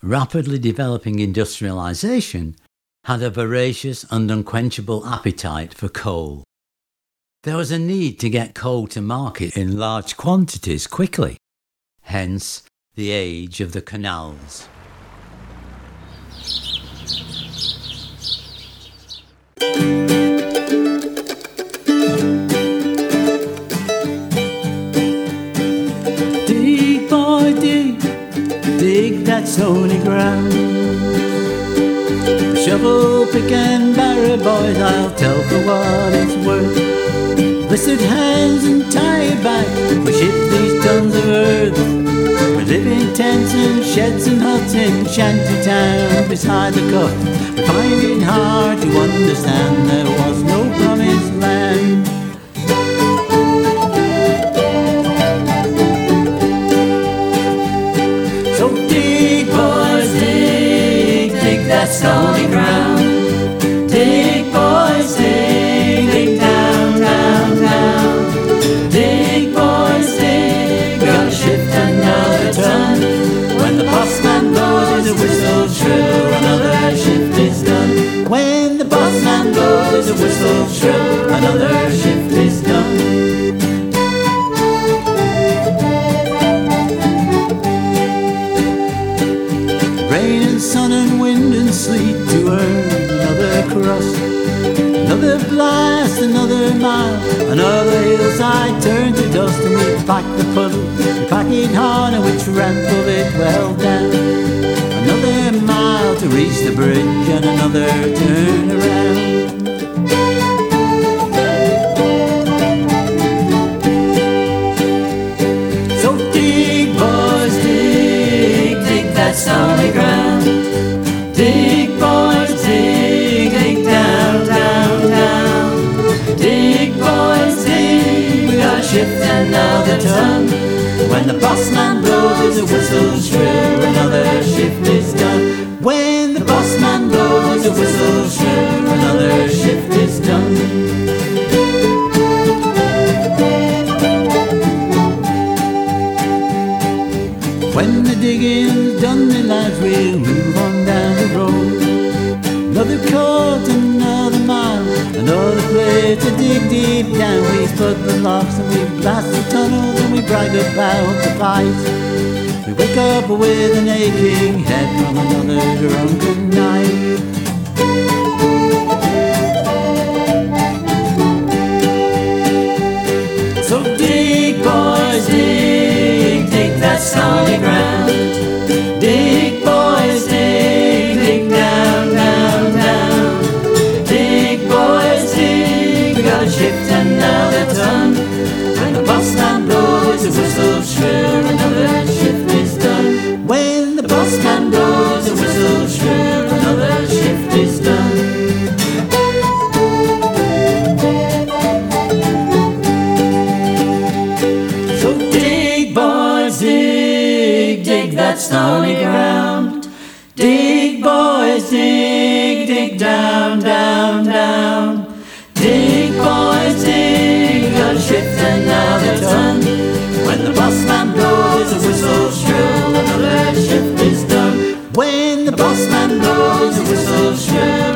rapidly developing industrialisation had a voracious and unquenchable appetite for coal. There was a need to get coal to market in large quantities quickly, hence the age of the canals. Dig, boy, dig, dig that stony ground. Shovel, pick and barrow, boys, I'll tell for what it's worth. Blistered hands and tired back, we shift these tons of earth. We live in tents and sheds and huts in shanty town beside the cut. We find it hard to understand there was no promised land. So dig, boys, dig, dig that stony ground. Dig, boys, dig, dig down, down, down. Dig, boys, dig, we gotta shift another ton. When the bossman blows his whistle shrill, another shift is done. When the bossman blows his whistle shrill, another shift is done. Rain and sun and wind and sleet to earn another crust. Another blast, another mile, another hillside turned to dust. And we pack the puddle, we pack it hard, and we trample it well down. Another mile to reach the bridge and another turn around. So dig, boys, dig, dig that stony ground. Dig, boys, dig, dig down, down, down. Dig, boys, dig, we gotta shift another ton. When the bossman blows his whistle shrill, another shift is done. When the bossman blows his whistle shrill, another shift is done. When the digging's done, the lads will move on down the road. Another court, another mile, another place to dig deep down. We spud the locks and we blast the tunnels and we brag about the fight. We wake up with an aching head from another drunken night. So dig, boys, dig, dig that stony ground. Dig, boys, dig, dig down, down, down. Dig, boys, dig, we gotta shift another ton. When the bossman blows his whistle shrill, another shift is done. When the bossman blows his whistle shrill, another shift is done. So dig, boys, dig, dig that stony ground. Dig, boys, dig, dig down, down, down. Dig, boys, dig, we gotta shift another ton. When the bossman blows a whistle shrill, another shift is done. When the bossman blows a whistle shrill,